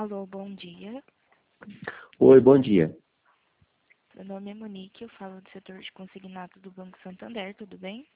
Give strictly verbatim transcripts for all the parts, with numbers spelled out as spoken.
Alô, bom dia. Oi, bom dia. Meu nome é Monique, eu falo do setor de consignato do Banco Santander, tudo bem?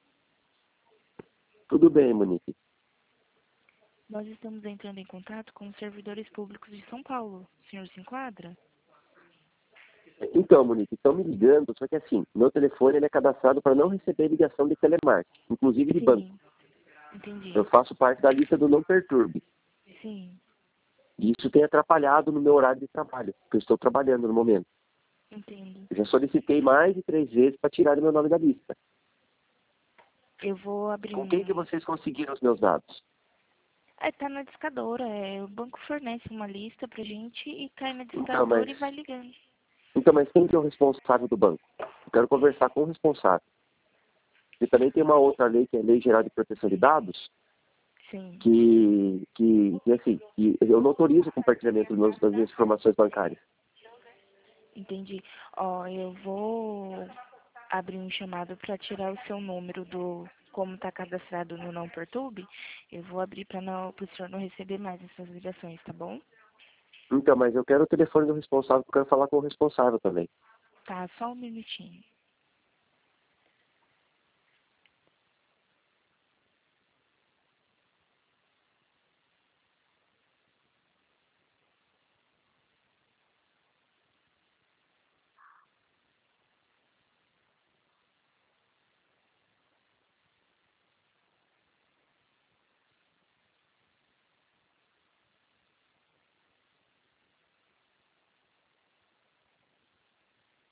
Tudo bem, Monique? Nós estamos entrando em contato com os servidores públicos de São Paulo. O senhor se enquadra? Então, Monique, estão me ligando, só que assim, meu telefone ele é cadastrado para não receber ligação de telemarketing, inclusive de banco. Sim, entendi. Eu faço parte da lista do Não Perturbe. Sim, E isso tem atrapalhado no meu horário de trabalho, porque eu estou trabalhando no momento. entendo. Eu já solicitei mais de três vezes para tirar meu nome da lista. Eu vou abrir Com um... quem que vocês conseguiram os meus dados? É, tá na discadora, é, o banco fornece uma lista pra gente e cai na Então, mas, discadora e vai ligando. então, mas quem que é o responsável do banco? Eu quero conversar com o responsável. E também tem uma outra lei, que é a Lei Geral de Proteção de Dados, Sim, que, que, que assim, que eu não autorizo o compartilhamento dos meus- das minhas informações bancárias. entendi. Ó, eu vou abrir um chamado para tirar o seu número do... Como está cadastrado no Não Perturbe, eu vou abrir para o senhor não receber mais essas ligações, tá bom? Então, mas eu quero o telefone do responsável, porque eu quero falar com o responsável também. Tá, só um minutinho.